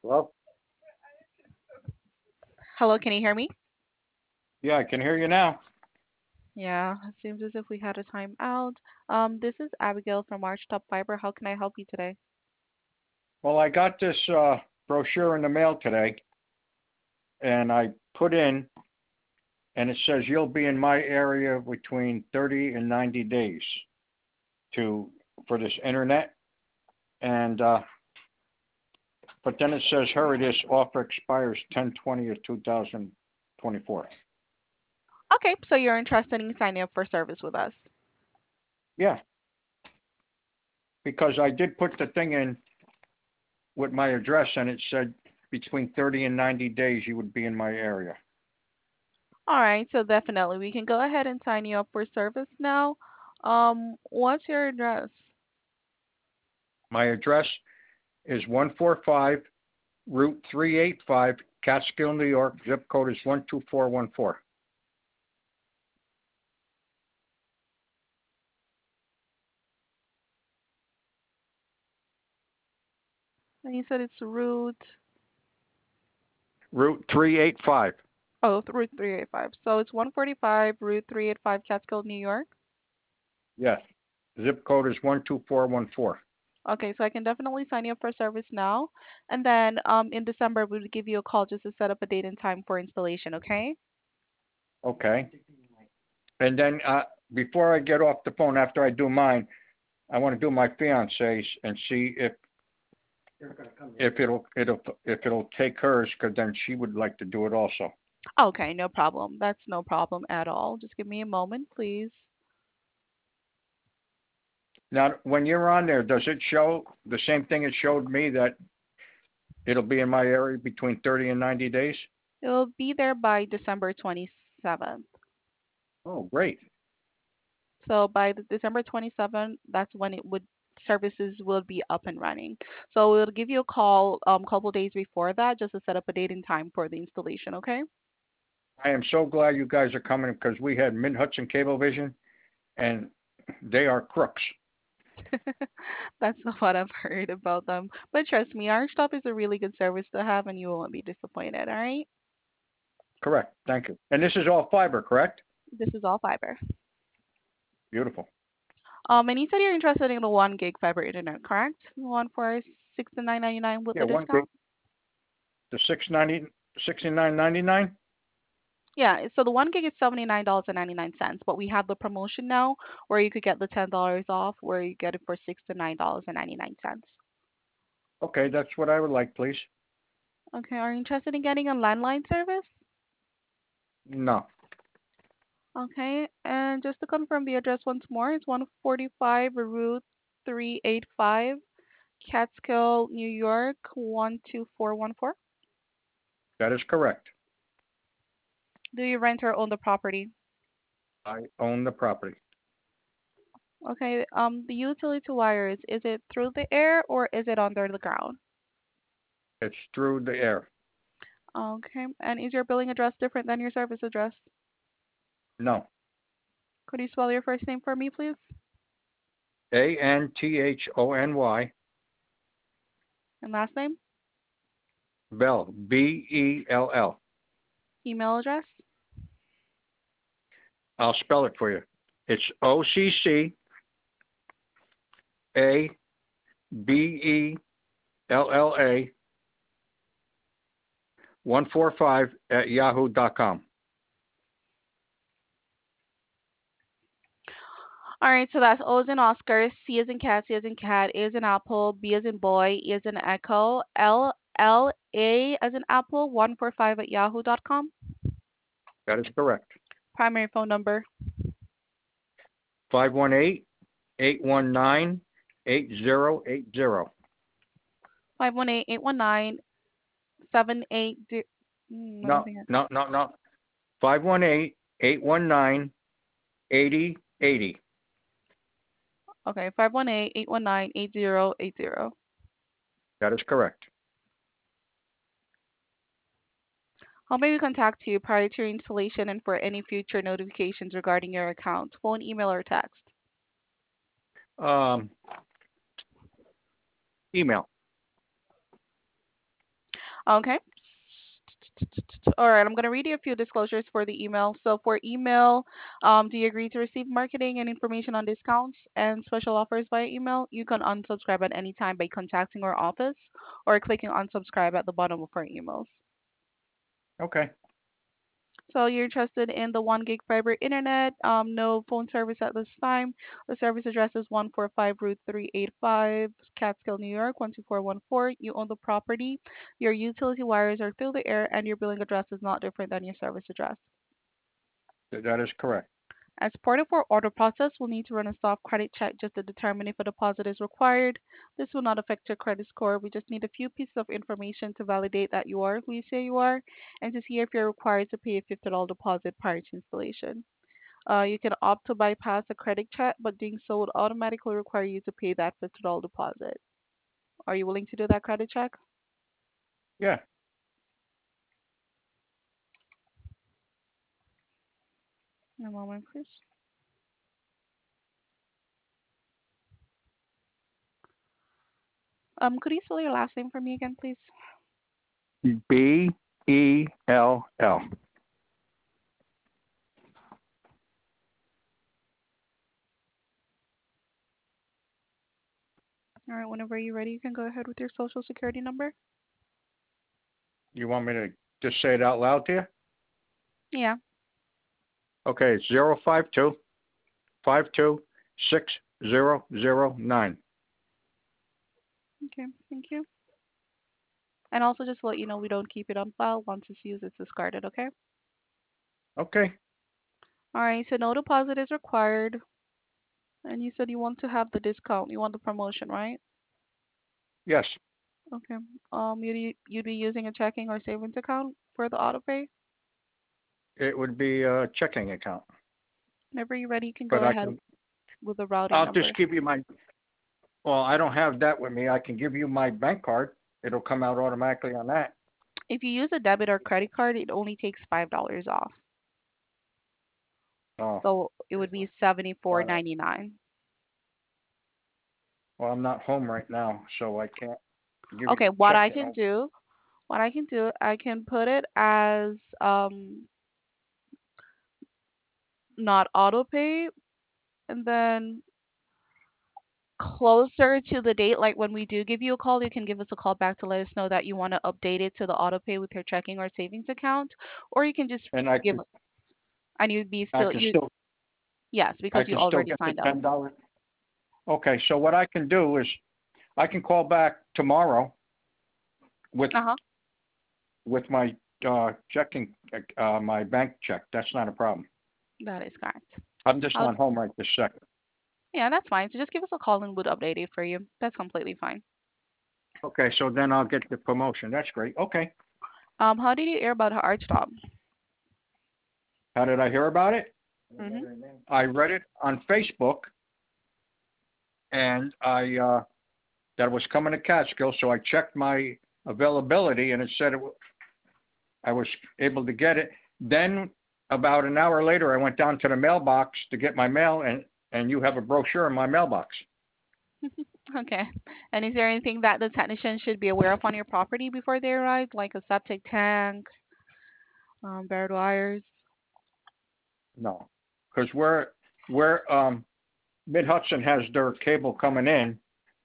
Well, Hello, can you hear me? yeah, I can hear you now. Yeah, it seems as if we had a timeout. This is Abigail from Arch Top Fiber. How can I help you today? Well, I got this brochure in the mail today, and I put in, and it says you'll be in my area between 30 and 90 days to for this internet, and but then it says, hurry, this offer expires 10/20 of 2024. Okay, so you're interested in signing up for service with us. Yeah, because I did put the thing in with my address, and it said between 30 and 90 days you would be in my area. All right, so definitely we can go ahead and sign you up for service now. What's your address? My address is 145 Route 385, Catskill, New York. Zip code is 12414. And you said it's Route 385. Route 385. So it's 145 Route 385, Catskill, New York. Yes. Zip code is 12414. Okay, so I can definitely sign you up for service now. And then in December, we would give you a call just to set up a date and time for installation, okay? Okay. And then before I get off the phone, after I do mine, I want to do my fiance's and see if it'll take hers, because then she would like to do it also. Okay, no problem. That's no problem at all. Just give me a moment, please. Now, when you're on there, does it show the same thing it showed me, that it'll be in my area between 30 and 90 days? It'll be there by December 27th. Oh, great. So by the December 27th, that's when it would services will be up and running. So we'll give you a call couple days before that just to set up a date and time for the installation, okay? I am so glad you guys are coming, because we had Mid Hudson Cablevision, and they are crooks. That's what I've heard about them. But trust me, our stop is a really good service to have and you won't be disappointed, all right? Correct. Thank you. And this is all fiber, correct? This is all fiber. Beautiful. And you said you're interested in the 1 gig fiber internet, correct? The one for 69.99 with Yeah, the one gig, discount? the 69.99. Yeah, so the 1 gig is $79.99, but we have the promotion now where you could get the $10 off, where you get it for $69.99. Okay, that's what I would like, please. Okay, are you interested in getting a landline service? No, Okay, and just to confirm the address once more, it's 145 Route 385, Catskill, New York 12414. that is correct. Do you rent or own the property? I own the property. Okay, the utility wires, is it through the air or is it under the ground? It's through the air. Okay, and is your billing address different than your service address? No. Could you spell your first name for me, please? Anthony, And last name? Bell, Bell. Email address? I'll spell it for you. It's OCCABELLA 145 at yahoo.com. All right, so that's O as in Oscar, C as in cat, C as in cat, A as in apple, B as in boy, E as in echo, L as in apple, 145 at yahoo.com. That is correct. Primary phone number. 518-819-8080. 518-819-78. Let me No, think. no, no, no. 518-819-8080. Okay, 518-819-8080. That is correct. How may we contact you prior to your installation and for any future notifications regarding your account? Phone, email, or text? Um, Email. Okay. All right, I'm going to read you a few disclosures for the email. So for email, do you agree to receive marketing and information on discounts and special offers via email? You can unsubscribe at any time by contacting our office or clicking unsubscribe at the bottom of our emails. Okay. So you're interested in the 1 gig fiber internet, no phone service at this time. The service address is 145 Route 385, Catskill, New York, 12414. You own the property. Your utility wires are through the air, and your billing address is not different than your service address. That is correct. As part of our order process, we'll need to run a soft credit check just to determine if a deposit is required. This will not affect your credit score. We just need a few pieces of information to validate that you are who you say you are and to see if you're required to pay a $50 deposit prior to installation. You can opt to bypass a credit check, but doing so would automatically require you to pay that $50 deposit. Are you willing to do that credit check? Yeah. A moment, please. Could you spell your last name for me again, please? Bell. All right, whenever you're ready, you can go ahead with your social security number. You want me to just say it out loud to you? Yeah. Okay, it's 052 52 6009. Okay, thank you. And also just to let you know we don't keep it on file. Once it's used, it's discarded, okay? Okay. All right, so no deposit is required. And you said you want to have the discount. You want the promotion, right? Yes. Okay. You'd be using a checking or savings account for the auto pay? It would be a checking account. Whenever you're ready, you can But go ahead with the routing I'll number. just give you well, I don't have that with me. I can give you my bank card. It'll come out automatically on that. If you use a debit or credit card, it only takes $5 off. Oh, So it would be 74.99. well, well, I'm not home right now, so I can't give you Okay, check, you know. I can put it as not auto pay, and then closer to the date, like when we do give you a call, you can give us a call back to let us know that you want to update it to the auto pay with your checking or savings account, or you can just And give, and you'd be I still can you still yes, because I you can still already get the signed up. $10. Okay, so what I can do is I can call back tomorrow with Uh-huh. my checking my bank check. That's not a problem. That is correct. I'm just I'll, not home right this second. yeah, that's fine. So just give us a call and we'll update it for you. That's completely fine. Okay, so then I'll get the promotion. That's great. Okay. How did you hear about our art job? How did I hear about it? Mm-hmm. I read it on Facebook, and I that it was coming to Catskill, so I checked my availability, and it said I was able to get it. Then about an hour later, I went down to the mailbox to get my mail, and you have a brochure in my mailbox. Okay. And is there anything that the technician should be aware of on your property before they arrive, like a septic tank, buried wires? No, because where Mid Hudson has their cable coming in,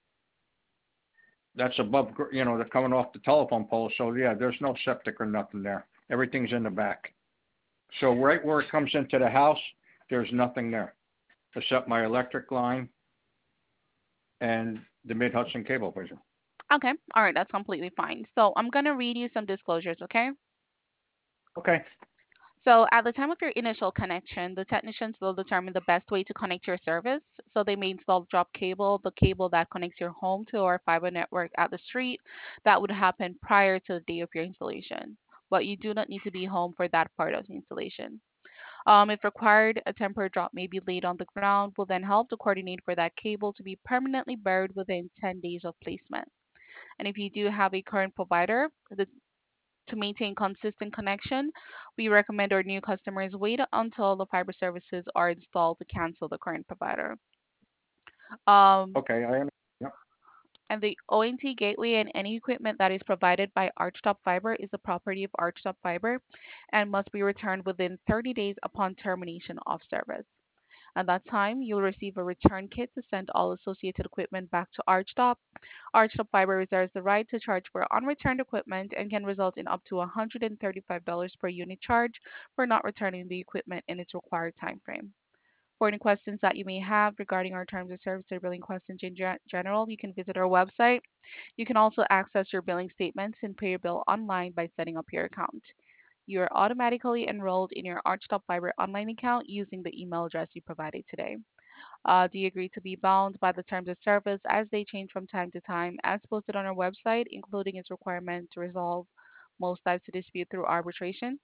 that's above, they're coming off the telephone pole. So yeah, there's no septic or nothing there. Everything's in the back. So right where it comes into the house, there's nothing there except my electric line and the Mid Hudson cable vision. Okay. All right. That's completely fine. So I'm going to read you some disclosures, okay? Okay. So at the time of your initial connection, the technicians will determine the best way to connect your service. So they may install drop cable, the cable that connects your home to our fiber network at the street. That would happen prior to the day of your installation. But you do not need to be home for that part of the installation. If required, a temporary drop may be laid on the ground. Will then help to coordinate for that cable to be permanently buried within 10 days of placement. And if you do have a current provider, to maintain consistent connection, we recommend our new customers wait until the fiber services are installed to cancel the current provider. Um, Okay. I understand. Yep. And the ONT gateway and any equipment that is provided by Archtop Fiber is the property of Archtop Fiber and must be returned within 30 days upon termination of service. At that time, you'll receive a return kit to send all associated equipment back to Archtop. Archtop Fiber reserves the right to charge for unreturned equipment and can result in up to $135 per unit charge for not returning the equipment in its required time frame. For any questions that you may have regarding our terms of service or billing questions in general, you can visit our website. You can also access your billing statements and pay your bill online by setting up your account. You are automatically enrolled in your Archtop Fiber online account using the email address you provided today. Do you agree to be bound by the terms of service as they change from time to time, as posted on our website, including its requirement to resolve most types of dispute through arbitration?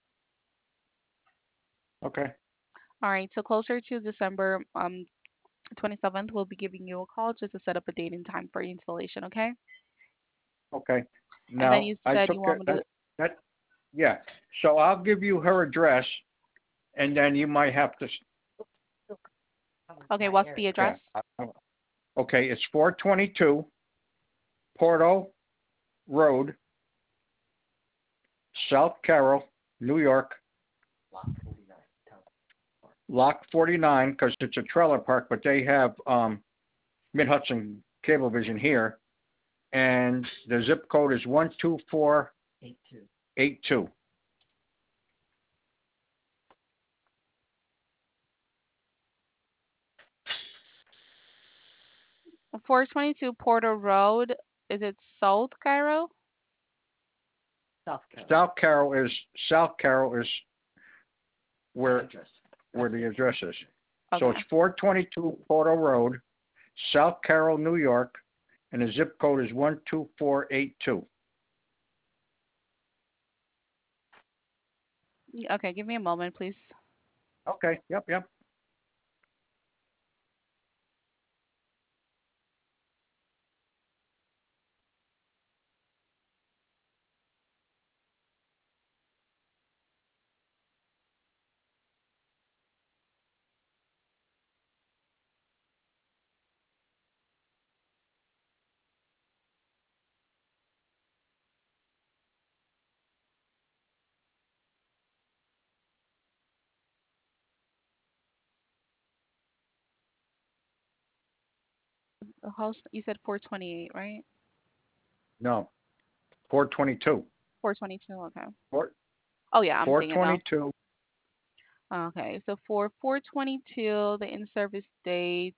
Okay. All right, so closer to December 27th, we'll be giving you a call just to set up a date and time for your installation, okay? Okay. And then Now, you I said you took want me to, that, yeah. So I'll give you her address, and then you might have to, okay, what's the yeah. address? Okay, it's 422 Porto Road, South Carroll, New York, Lock 49, because it's a trailer park, but they have Mid-Hudson Cablevision here, and the zip code is 12482. 422 Porter Road. Is it South Cairo? South Carroll is where the address is. So Okay. it's 422 Porto Road, South Carroll, New York, and the zip code is 12482. Okay, give me a moment, please. Okay, yep. The house, you said 428, right? No, 422. 422, okay. Four, Oh, yeah, I'm seeing it now. 422. Okay, so for 422, the in-service date,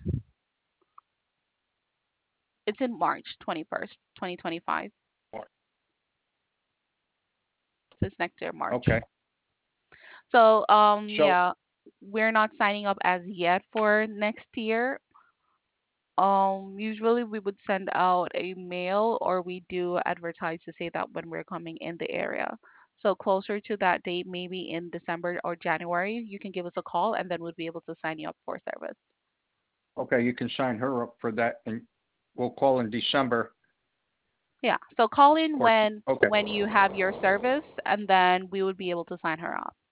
it's in March 21st, 2025. So it's next year, March. Okay. So, So, yeah, we're not signing up as yet for next year. Usually we would send out a mail or we do advertise to say that when we're coming in the area. So closer to that date, maybe in December or January, you can give us a call and then we'll be able to sign you up for service. okay, you can sign her up for that, and we'll call in December. Yeah. So call in Or okay, when you have your service and then we would be able to sign her up.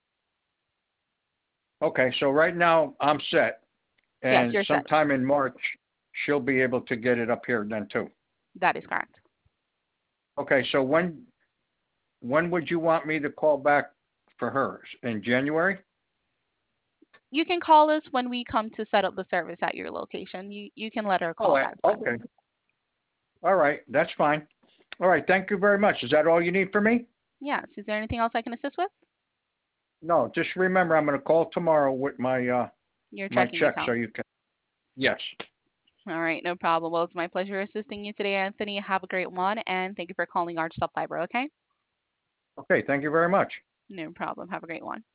okay. So right now I'm set, Yes, and you're set. sometime in March she'll be able to get it up here then too. That is correct. Okay, so when would you want me to call back for hers? In January? You can call us when we come to set up the service at your location. You can let her Oh, call. That's fine. okay. All right, that's fine. All right, thank you very much. Is that all you need for me? Yes. Is there anything else I can assist with? No, just remember I'm going to call tomorrow with Your my checking check so account. you can. Yes. All right, no problem. Well, it's my pleasure assisting you today, Anthony. Have a great one, and thank you for calling Arch Stop Fiber, okay? Okay, thank you very much. No problem. Have a great one.